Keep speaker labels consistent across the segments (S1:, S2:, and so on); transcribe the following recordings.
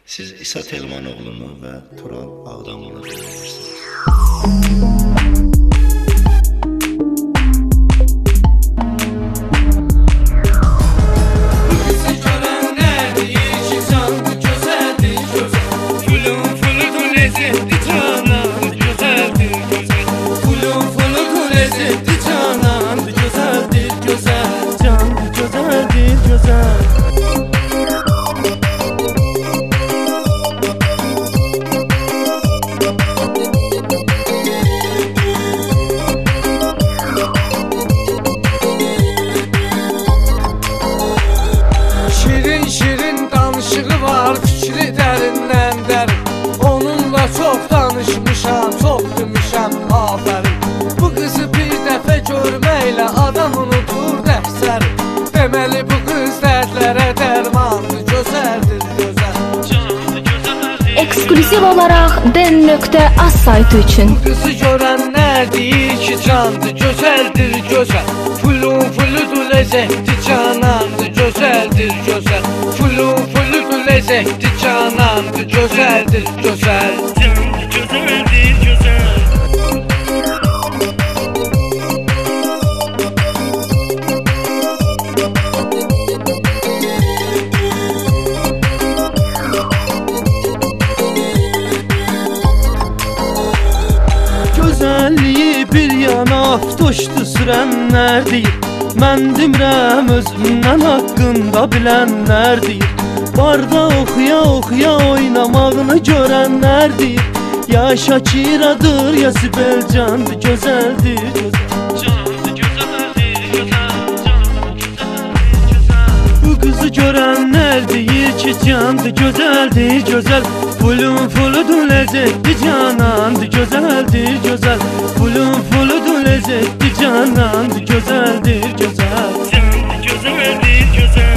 S1: Siz İsa Telmanoğlu'nu və Tural Ağdamlı'nı dinləyirsiniz.
S2: Deməli bu qız dərdlərə dərmandır, gözəldir, gözəl.
S3: Ekskluziv olaraq den.az saytı üçün.
S2: Bu qızı görənlər deyir ki, candır, gözəldir, gözəl. Fulun fuludur, ləzzətli canandır, gözəldir, gözəl. Fulun fuludur, ləzzətli canandır, gözəldir, gözəl. Candır, gözəldir, gözəl.
S4: Gözəlliyi bir yana aftoşdu sürənlər deyir. Mən demirəm özümdən haqqında bilənlər deyir. Barda oxuya oxuya oynamağını görənlər deyir. Ya Şakiradır ya Sibelcandır, gözəldir, gözəl. Bu qızı görənlər deyir ki, candır, gözəldir, gözəl. Fulun fuludur, ləzzətli canandır, gözəldir, gözəl. Fulun fuludur, ləzzətli canandır, gözəldir, gözəl.
S2: Candır, gözəldir, gözəl.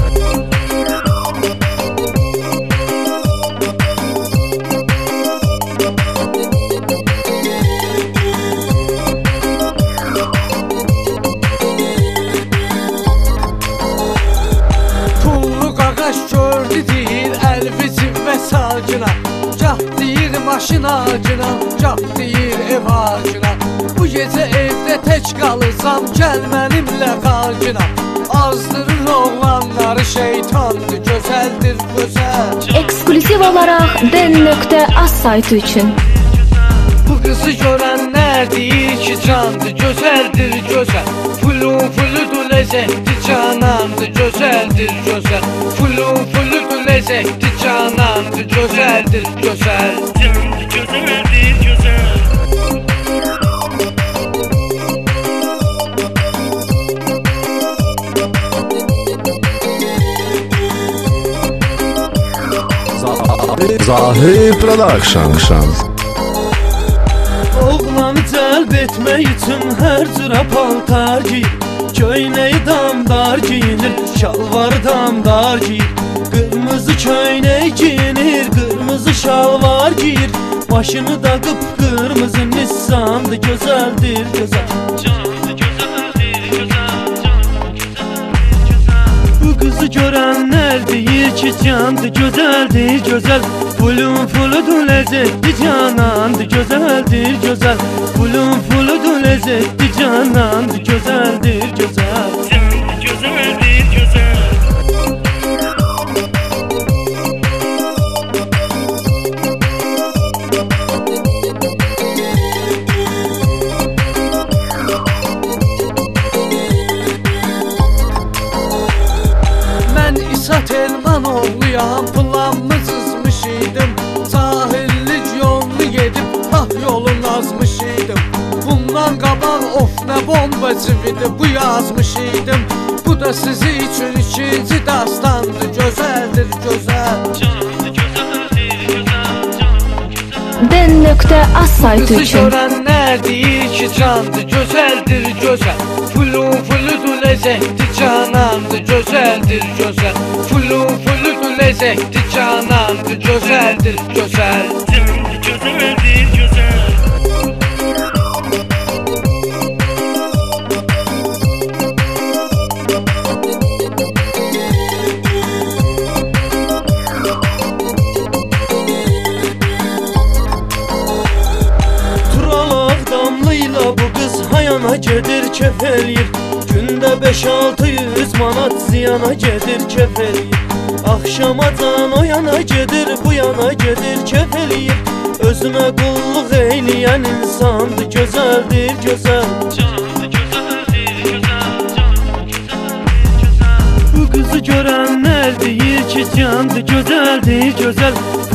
S2: Pullu qaqaş gördü deyir, əlvici və sacına. Gah deyir maşın ağacına, gah deyir ev ağacına. Bu gecə evdə tək qalırsam, gəl mənimlə qalcına. Azdırır oğlanları şeytandır, gözəldir, gözəl.
S3: Ekskluziv olaraq den.az saytı üçün.
S2: Bu qızı görənlər deyir ki, candır, gözəldir, gözəl. Fulun fuludur, ləzzətli canandır, gözəldir, gözəl. Fulun fuludur, ləzzətli canandır, gözəldir, gözəl. Candır, gözəldir, gözəl.
S5: Zahir Production.
S4: Oğlanı cəlb etmək üçün hər cürə paltar giyir. Köynəyi damdar giyinir, şalvarı damdar giyir. Qırmızı köynək giyinir, qırmızı şalvar giyir. Başını da qıpqırmızı Nissandır, gözəldir, gözəl.
S2: Candır, gözəldir, gözəl.
S4: Bu qızı görənlər deyir ki, candır, gözəldir, gözəl. Fulun fuludur, ləzzətli canandır, gözəldir, gözəl. Fulun fuludur, ləzzətli canandır, gözəldir, gözəl.
S2: Candır, gözəldir, gözəl. Mən İsa Telmanoğluyam, planımı çizmiş idim. Sahillik yolunu gedib, tah yolunu azmış idim. Bundan qabaq of nə bomba çividi, bu yazmış idim. Bu da sizi üçün ikinci dastandır, gözəldir, gözəl. Candır, gözəldir, gözəl.
S3: Den.az saytı
S2: Qızı
S3: üçün.
S2: görənlər deyir ki, candır, gözəldir, gözəl. Fulun fuludur, ləzzətli canandır, gözəldir, gözəl. Fulun fuludur, ləzzətli canandır, gözəldir, gözəl. Candır, gözəldir, gözəl.
S4: yana gedir kef eləyir. Gündə 5-600 manat ziyana gedir kef eləyir. Axşamacan o yana gedir, bu yana gedir kef eləyir. Özünə qulluq eyləyən insandır, gözəldir, gözəl. Bu qızı görənlər deyir ki, candır, gözəldir, gözəl.